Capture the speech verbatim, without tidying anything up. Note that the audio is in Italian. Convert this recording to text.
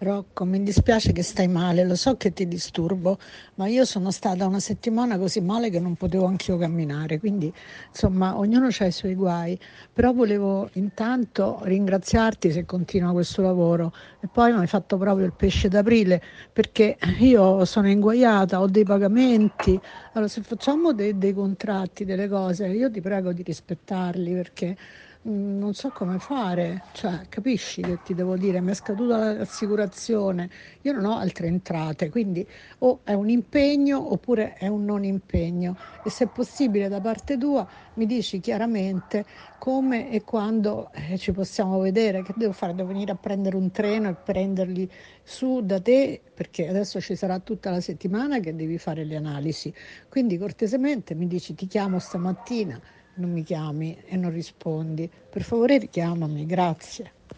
Rocco, mi dispiace che stai male, lo so che ti disturbo, ma io sono stata una settimana così male che non potevo anch'io camminare, quindi insomma ognuno ha i suoi guai, però volevo intanto ringraziarti se continua questo lavoro e poi mi hai fatto proprio il pesce d'aprile perché io sono inguaiata, ho dei pagamenti, allora se facciamo dei, dei contratti, delle cose, io ti prego di rispettarli perché mm, non so come fare, cioè, capisci che ti devo dire? Mi è scaduta l'assicurazione, io non ho altre entrate, quindi o è un impegno oppure è un non impegno e se è possibile da parte tua mi dici chiaramente come e quando eh, ci possiamo vedere, che devo fare? Devo venire a prendere un treno e prenderli su da te perché adesso ci sarà tutta la settimana che devi fare le analisi, quindi cortesemente mi dici ti chiamo stamattina, non mi chiami e non rispondi. Per favore richiamami, grazie.